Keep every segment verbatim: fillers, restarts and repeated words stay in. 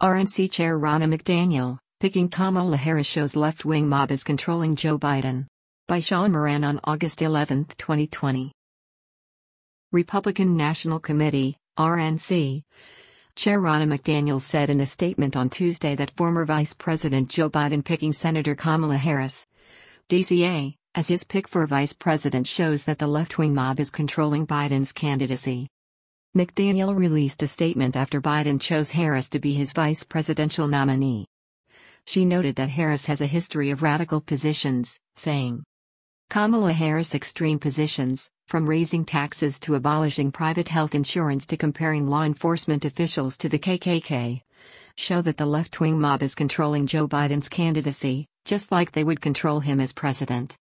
R N C Chair Ronna McDaniel, picking Kamala Harris shows left-wing mob is controlling Joe Biden. By Sean Moran on August eleventh, twenty twenty. Republican National Committee, R N C. Chair Ronna McDaniel said in a statement on Tuesday that former Vice President Joe Biden picking Senator Kamala Harris, D C A, as his pick for vice president shows that the left-wing mob is controlling Biden's candidacy. McDaniel released a statement after Biden chose Harris to be his vice presidential nominee. She noted that Harris has a history of radical positions, saying, Kamala Harris' extreme positions, from raising taxes to abolishing private health insurance to comparing law enforcement officials to the K K K, show that the left-wing mob is controlling Joe Biden's candidacy, just like they would control him as president.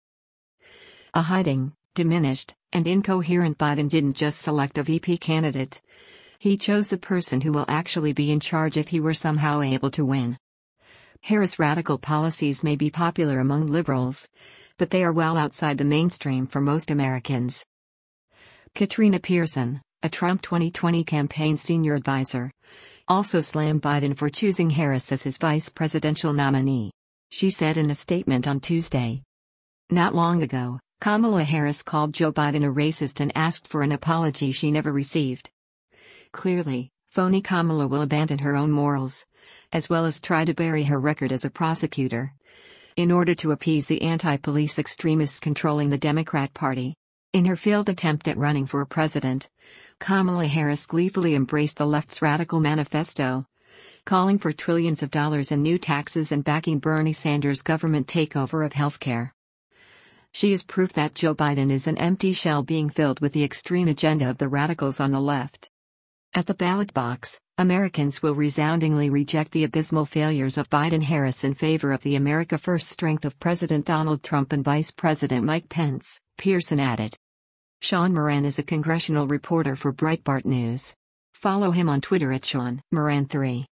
A hiding, diminished, and incoherent Biden didn't just select a V P candidate. He chose the person who will actually be in charge if he were somehow able to win. Harris' radical policies may be popular among liberals, but they are well outside the mainstream for most Americans. Katrina Pearson, a Trump twenty twenty campaign senior advisor, also slammed Biden for choosing Harris as his vice presidential nominee. She said in a statement on Tuesday, "Not long ago, Kamala Harris called Joe Biden a racist and asked for an apology she never received. Clearly, phony Kamala will abandon her own morals, as well as try to bury her record as a prosecutor, in order to appease the anti-police extremists controlling the Democrat Party." In her failed attempt at running for president, Kamala Harris gleefully embraced the left's radical manifesto, calling for trillions of dollars in new taxes and backing Bernie Sanders' government takeover of healthcare. She is proof that Joe Biden is an empty shell being filled with the extreme agenda of the radicals on the left. At the ballot box, Americans will resoundingly reject the abysmal failures of Biden-Harris in favor of the America First strength of President Donald Trump and Vice President Mike Pence, Pearson added. Sean Moran is a congressional reporter for Breitbart News. Follow him on Twitter at Sean Moran three.